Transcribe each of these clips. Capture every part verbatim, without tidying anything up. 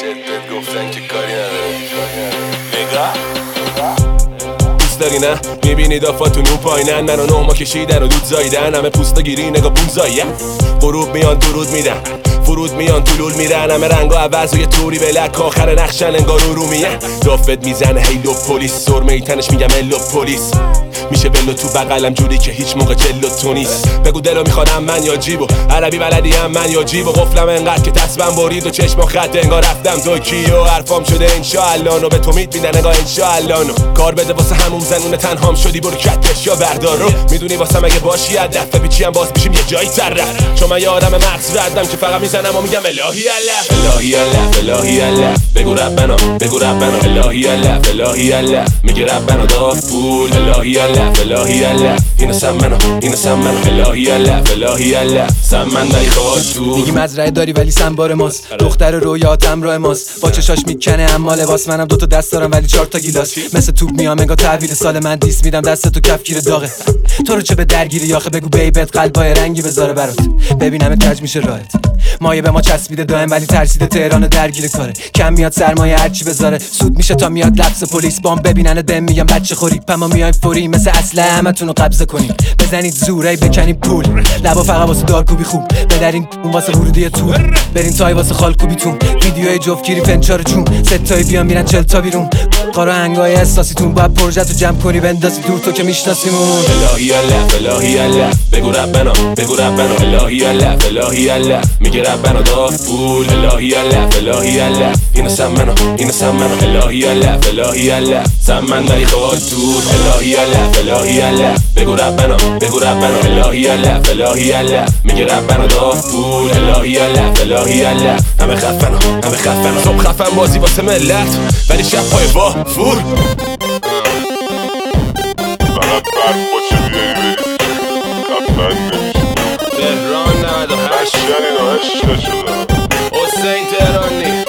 شدت گفتن که کاری نداره نگاه دوست داری نه میبینی دافاتون اون پایینن منو نوما کشیدن و دود زاییدن همه پوستا گیری نگاه بون زاییدن غروب میان درود میدن فرود میان طلول میرن همه رنگا عوض و یه طوری بلک آخر نقشن انگار رو میه دافت میزنه هیلو پلیس سرمه تنش میگم الو پلیس میشه بلو تو بغلم جوری که هیچ موقع جلو تو نیست بگو دلو میخوادم من یا جیبو عربی بلدی هم من یا جیبو قفلم انقدر که تصبم برید و چشم خط انگار رفتم توکیو حرفام شده انشاءالله نو به تو میت میدن نگاه انشاءالله نو کار بده واسه همون زنونه تنهام شدی برو کتش یا بردار رو میدونی واسه مگه باشی از دفعه پیچی هم باز میشیم یه جایی طرف چون من یه آدم مغز ردم که فقط میزنم و میگم الهی الله الهی الله الهی الله بگو ربنا بگو ربنا الهی الله الهی الله میگه ربنا داد پول الهی الله الهی الله اینو سمنو اینو سمنو الهی الله الهی الله سمن دای خود تو میگی مزرعه داری ولی سنبار ماست دختر رویاتم راه ماست با چشاش میکنه اما لباس منم دوتا دست دارم ولی چهار تا گیلاس مثل توپ میام انگار تحویل سال من دیس میدم دست تو کفگیر داغه تو رو چه به درگیری آخه بگو بیبت قلبای رنگی بذاره برات ببینم کج میشه راحت مایه به ما چسبیده دائم ولی ترسیده تهران درگیر کاره کم میاد سرمایه هرچی بذاره سود میشه تا میاد لبس پلیس بام ببینن دم میگم بچه خوری پما میایم فوری مثل اصله همتون رو قبضه کنیم بزنید زوره بکنید پول لبا فقط واسه دارکوبی خوب بدرین اون واسه ورودی تور برین تای واسه خالکوبیتون ویدیوهای جفتگیری فنچار جون ستای بیان میرن چهل تا بیرون قارا هنگای احساسیتون باید پروژه تو جمع کنی بندازی دور تو که میشناسیمون الهی الله الهی الله بگو ربنا بگو ربنا الهی الله الهی الله میگه ربنا داد پول الهی الله الهی الله اینو سمنو اینو سمنو الهی الله الهی الله سمن دای خود تو الهی الله الهی الله بگو ربنا بگو ربنا الهی الله الهی الله میگه ربنا داد پول الهی الله الهی الله همه خفنو همه خفنو صبح خفن بازی واسه ملت ولی شب پای وا فور فقط برد باشه بیایی خفن نمیشه تهران نود و هشت یعنی نهشته شده حسین تهرانی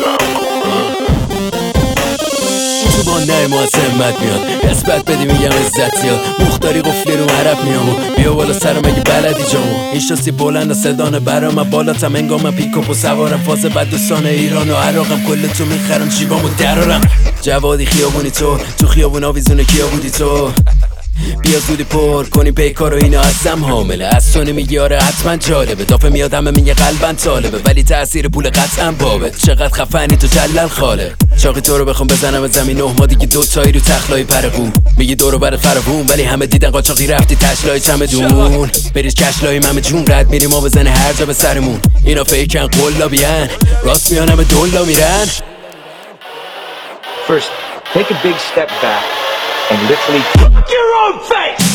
تو با نرم و از همت میاد نسبت بدی میگم عزت یاد مختاری قفلی رو عرب میامو بیا بالا سرم اگه بلدی جامو این شاسی بلند و صدانه برام من بالاتم انگام من پیکاپ و سوارم فاز بدوستان ایران و عراقم کل تو میخرم جیبامو درارم جوادی خیابونی تو تو خیابون آویزونه کیا بودی تو بیا زودی پر کنی پیکار و اینا ازم حامله از تو نمیگی آره حتما جالبه دافه میاد همه میگه قلبن طالبه ولی تأثیر پول قطعا بابه چقدر خفنی تو جلل خاله چاقی تو رو بخوام بزنم از زمین نه ما دیگه دوتایی رو تخلای پرقون میگی دورو برات فرقون ولی همه دیدن قاچاقی رفتی تشلای چمدون بریش کشلای ممه جون رد میریم ما بزنه هر جا به سرمون اینا فیکن قلا بیان راست میان همه دولا میرن First, take a big step back and literally kick your own face!